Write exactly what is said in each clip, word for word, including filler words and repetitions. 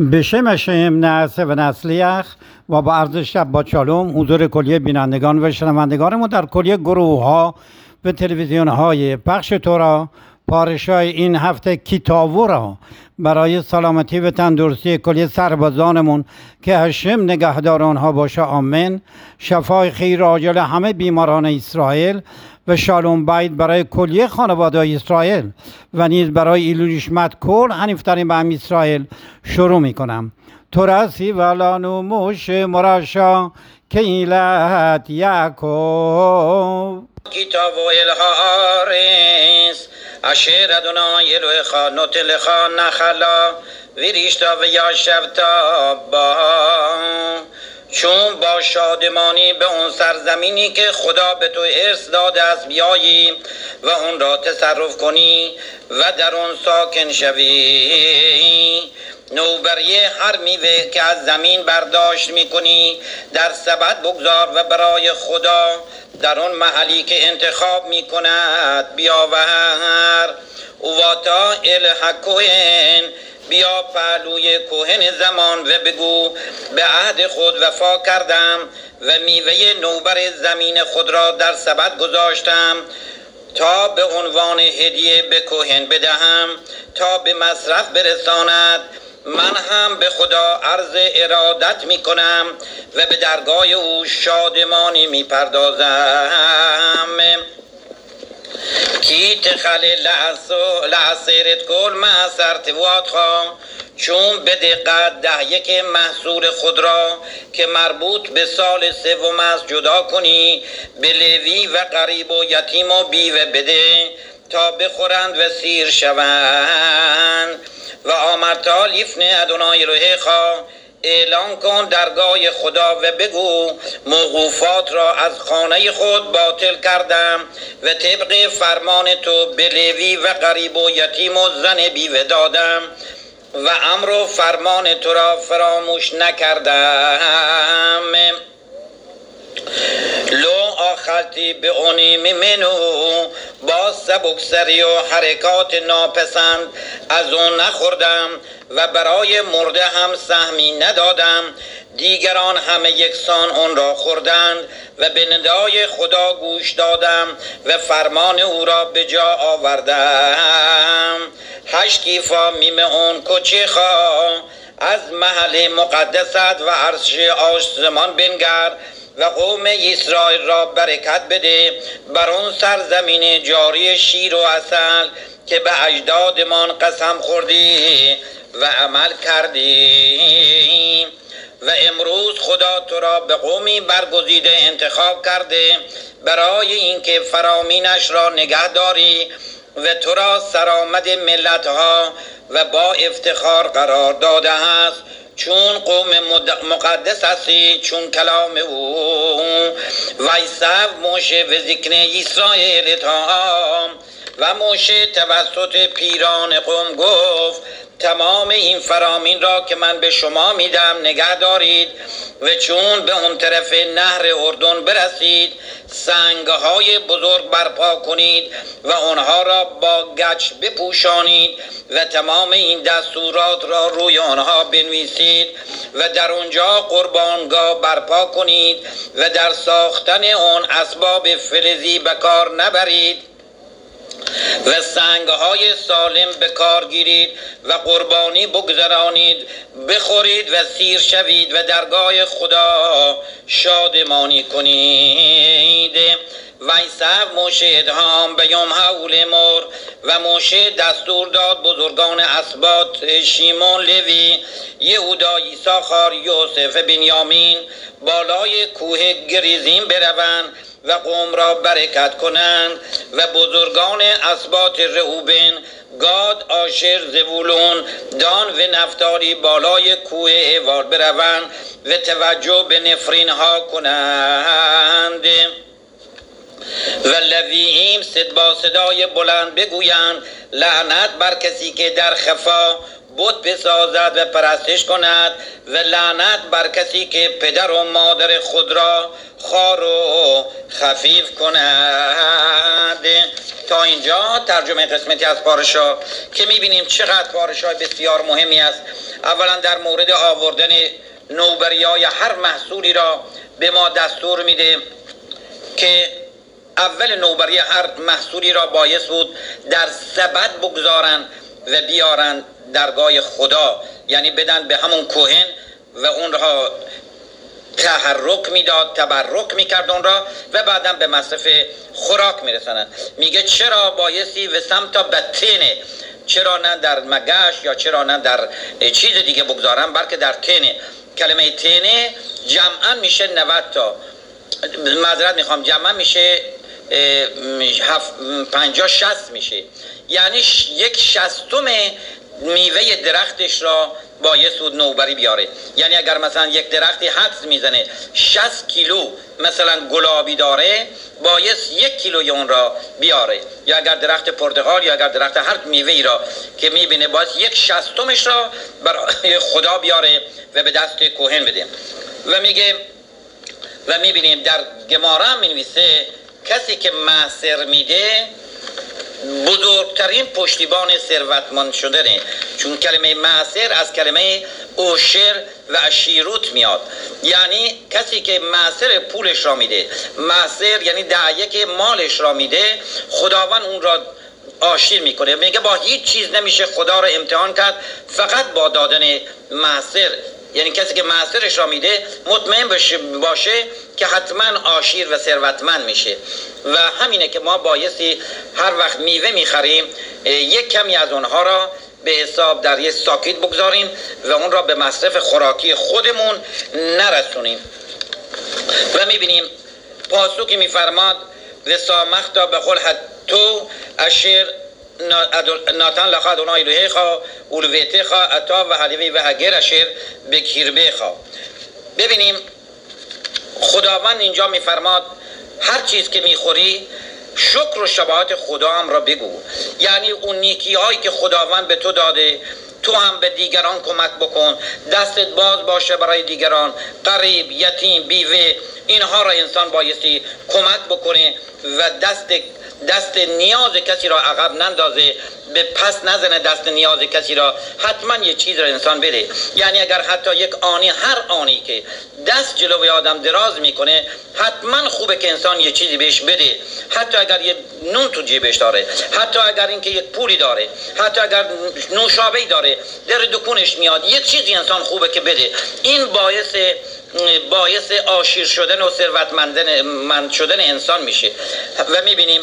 בשم اشم نعسه و نسلیخ و با عرض شب با چالوم حضور کلیه بینندگان و شنوندگان ما در کلیه گروه ها و تلویزیون های پخش تورا پارشای این هفته کتابو را برای سلامتی و تندرستی کلیه سربازانمون که هشم نگهدار آنها باشه آمین. شفای خیر عاجل همه بیماران اسرائیل و شالوم بید برای کلیه خانواده اسرائیل و نیز برای ایلوشمت کل هنیفترین به هم اسرائیل شروع می کنم. ترسی ولانو موش مراشا که ایلت یعقوب کتاب و الهارس اشیر ادونای الویخا نوتلخا نخلا ویریشتا و یاشفتا با چون با شادمانی به اون سرزمینی که خدا به تو ارث داده است بیایی و اون را تصرف کنی و در اون ساکن شوی. نوبریه هر میوه که از زمین برداشت میکنی در سبد بگذار و برای خدا در اون محلی که انتخاب میکند بیاور. اوواتا الحکوین بیا پهلوی کوهن زمان و بگو به عهد خود وفا کردم و میوه نوبر زمین خود را در سبد گذاشتم تا به عنوان هدیه به کوهن بدهم تا به مصرف برساند. من هم به خدا عرض ارادت می کنم و به درگاه او شادمانی می پردازم. کی تخل لعصیرت کل معصرت واد خواه چون به دقت ده یک محصول خود را که مربوط به سال سوم است جدا کنی به لوی و غریب و یتیم و بیوه بده تا بخورند و سیر شوند. و آمرتا لیفن ادونای روحیخا اعلان کن درگاه خدا و بگو موقوفات را از خانه خود باطل کردم و طبق فرمان تو به لوی و غریب و یتیم و زن بیوه دادم و امر و فرمان تو را فراموش نکردم. لو آخرتی به اونی منو با سبکسری و حرکات ناپسند از اون نخوردم و برای مرده هم سهمی ندادم. دیگران همه یکسان اون را خوردند و به ندای خدا گوش دادم و فرمان او را به جا آوردم. هشت کیفا میم اون کچی خواه از محل مقدست و عرش آسمان بنگر و قوم اسرائیل را برکت بده بر اون سرزمین جاری شیر و عسل که به اجدادمان قسم خوردی و عمل کردی. و امروز خدا تو را به قومی برگزیده انتخاب کرده برای اینکه فرامینش را نگه داری و تو را سرآمد ملتها و با افتخار قرار داده است چون قوم مقدس هستی چون کلام او. و ایسف موشه و ذکر اسرائیل تا و موشه توسط پیران قوم گفت تمام این فرامین را که من به شما میدم نگه دارید و چون به اون طرف نهر اردن برسید سنگهای بزرگ برپا کنید و آنها را با گچ بپوشانید و تمام این دستورات را روی آنها بنویسید و در اونجا قربانگاه برپا کنید و در ساختن آن اسباب فلزی به کار نبرید و سنگهای سالم به کار گیرید و قربانی بگذرانید بخورید و سیر شوید و درگاه خدا شادمانی کنید. و ایسف موشه ادهام به یوم حول مر و موشه دستور داد بزرگان اسباط شیمون لوی یهودا یساخار یوسف بنیامین بالای کوه گریزین بروند و قوم را برکت کنند و بزرگان اسباط رئوبن گاد آشر زبولون دان و نفتالی بالای کوه ایوال بروند و توجه به نفرین ها کنند. و لوییم صد با صدای بلند بگویند لعنت بر کسی که در خفا بت بسازد و پرستش کند و لعنت بر کسی که پدر و مادر خود را خوار و خفیف کند. تا اینجا ترجمه قسمتی از پارشا که میبینیم چقدر پارشا بسیار مهمی است. اولا در مورد آوردن نوبریای هر محصولی را به ما دستور میده که اول نوبری هر محصولی را بایست بود در سبد بگذارن و بیارن درگاه خدا، یعنی بدن به همون کوهن و اون را تحرک میداد، تبرک میکرد اون را و بعدا به مصرف خوراک میرسنن. میگه چرا بایستی و سمتا بطینه، چرا نه در مگش یا چرا نه در چیز دیگه بگذارن، بلکه در تینه. کلمه تینه جمعا میشه نود تا، معذرت میخوام جمعا میشه پنجاه شصت میشه، یعنی یک شصتم میوه درختش را بایست بود نوبری بیاره. یعنی اگر مثلا یک درختی حدس میزنه شصت کیلو مثلا گلابی داره، بایست یک کیلوی اون را بیاره، یا اگر درخت پرتقال یا اگر درخت هر میوه‌ای را که میبینه بایست یک شصتمش را برای خدا بیاره و به دست کوهن بده. و میگه و میبینیم در گمارا هم مینویسه کسی که معصر میده بزرگترین پشتیبان ثروتمند شدنه، چون کلمه معصر از کلمه اوشر و اشیروت میاد، یعنی کسی که معصر پولش را میده، معصر یعنی دعیه که مالش را میده، خداوند اون را آشیر میکنه. میگه با هیچ چیز نمیشه خدا را امتحان کرد، فقط با دادن معصر. یعنی کسی که معصرش را میده مطمئن باشه, باشه که حتما عاشیر و ثروتمند میشه. و همینه که ما بایستی هر وقت میوه میخریم یک کمی از اونها را به حساب در یک ساکیت بگذاریم و اون را به مصرف خوراکی خودمون نرسونیم. و میبینیم پاسوکی میفرماد و سامختا بخل حتو اشیر ناتن لخا دونای لوهی خوا اولویتی خوا اتا و حلیوی و هگر اشیر بکیربه خوا. ببینیم خداوند اینجا میفرماد هر چیز که میخوری شکر و شباهت خدا هم را بگو، یعنی اون نیکی هایی که خداوند به تو داده تو هم به دیگران کمک بکن، دستت باز باشه برای دیگران، غریب، یتیم، بیوه، اینها را انسان بایستی کمک بکنه و دست دست نیاز کسی را عقب نندازه، به پس نزنه دست نیاز کسی را، حتما یه چیز را انسان بده. یعنی اگر حتی یک آنی، هر آنی که دست جلوی آدم دراز میکنه حتما خوبه که انسان یه چیزی بهش بده، حتی اگر یه نون تو جیبش داره، حتی اگر اینکه یک پولی داره، حتی اگر نوشابه‌ای داره در دکونش میاد، یه چیزی انسان خوبه که بده. این باعث باعث عاشیر شدن و ثروتمند شدن انسان میشه. و میبینیم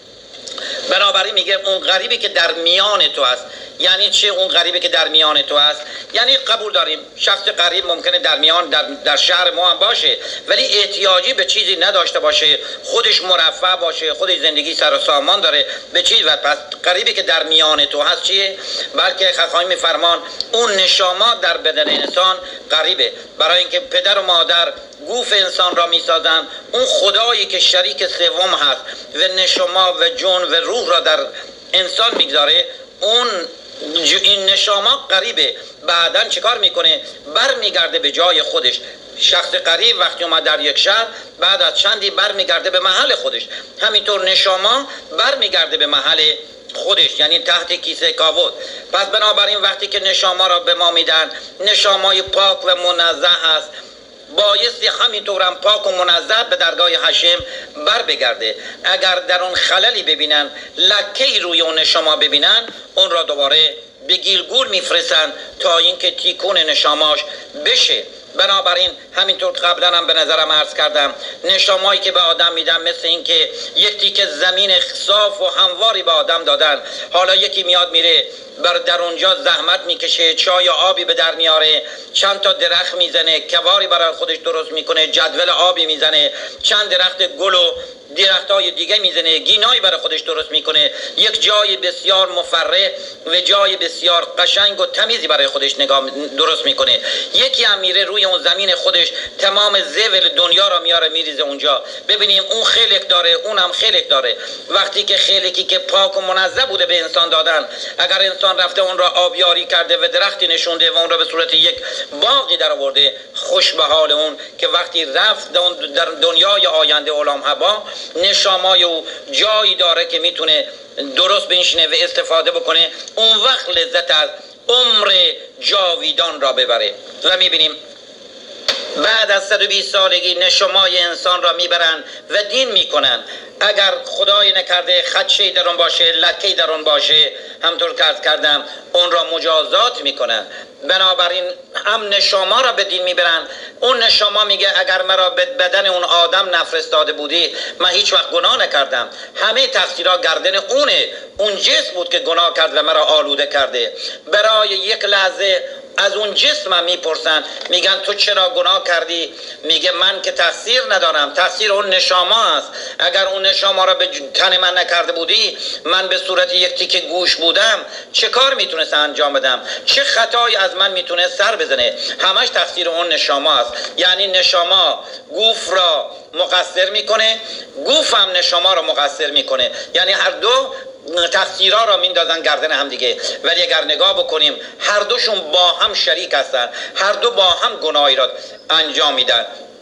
بنابراین میگه اون غریبی که در میان تو است. یعنی چه اون غریبی که در میان تو است؟ یعنی قبول داریم شخص غریب ممکنه در میان در, در شهر ما هم باشه ولی احتیاجی به چیزی نداشته باشه، خودش مرفه باشه، خودش زندگی سر و سامان داره به چیز. و پس غریبی که در میان تو هست چیه؟ بلکه خواهیم میفرمان اون نشامات در بدن انسان غریبه، برای اینکه پدر و مادر گوف انسان را میسازن، اون خدایی که شریک سوم هست و نشما و جون و روح را در انسان میگذاره، اون این نشاما قریبه. بعدن چیکار میکنه؟ بر میگرده به جای خودش. شخص قریب وقتی اومد در یک شهر بعد از چندی بر میگرده به محل خودش، همینطور نشاما بر میگرده به محل خودش، یعنی تحت کیسه کاوت. پس بنابراین وقتی که نشاما را به ما میدن، نشامای پاک و منزه هست، بایستی همینطورم پاک و منظم به درگاه حشم بر بگرده. اگر در اون خللی ببینن، لکه‌ای روی اون نشما ببینن، اون را دوباره به گیلگول میفرستن تا اینکه تیکون نشاماش بشه. بنابراین همینطور قبلا هم به نظرم عرض کردم نشامایی که به آدم میدن مثل این که یک تیکه زمین صاف و همواری به آدم دادن، حالا یکی میاد میره بر در اونجا زحمت میکشه، چای و آبی به در میاره، چند تا درخت میزنه، کواری برای خودش درست میکنه، جدول آبی میزنه، چند درخت گل و درختای دیگه میزنه، گینایی برای خودش درست میکنه، یک جای بسیار مفرح و جای بسیار قشنگ و تمیزی برای خودش نگاه درست میکنه. یکی هم میره روی اون زمین خودش تمام زول دنیا را میاره میریزه اونجا. ببینیم اون خلق داره، اون هم خلق داره. وقتی که خلقی که پاک و منظم بوده به انسان دادن، اگر انسان رفته اون را آبیاری کرده و درختی نشونده و اون را به صورت یک باغی در آورده، خوش به حال اون که وقتی رفت در دنیای آینده علام حبا نشامای او جایی داره که میتونه درست بنشینه و استفاده بکنه، اون وقت لذت از عمر جاویدان را ببره. و میبینیم بعد از صد و بیست سالگی نشمای انسان را میبرن و دین میکنن. اگر خدای نکرده خدشه‌ای در اون باشه، لکه‌ای در اون باشه، همطور که عرض کردم اون را مجازات میکنن. بنابراین هم نشما را به دین میبرن. اون نشما میگه اگر مرا به بدن اون آدم نفرستاده بودی من هیچ وقت گناه نکردم، همه تقصیرها گردن اونه، اون جسم بود که گناه کرد و مرا آلوده کرده. برای یک لحظه از اون جسمم میپرسن، میگن تو چرا گناه کردی؟ میگه من که تقصیر ندارم، تقصیر اون نشاما است. اگر اون نشاما را به تن من نکرده بودی، من به صورت یک تیکه گوش بودم، چه کار میتونست انجام بدم؟ چه خطایی از من میتونه سر بزنه؟ همش تقصیر اون نشاما است. یعنی نشاما گوف را مقصر میکنه، گوف هم نشاما را مقصر میکنه، یعنی هر دو تقصیرها را میندازن گردن هم دیگه. ولی اگر نگاه بکنیم هر دوشون با هم شریک هستن، هر دو با هم گناهی را انجام میدن.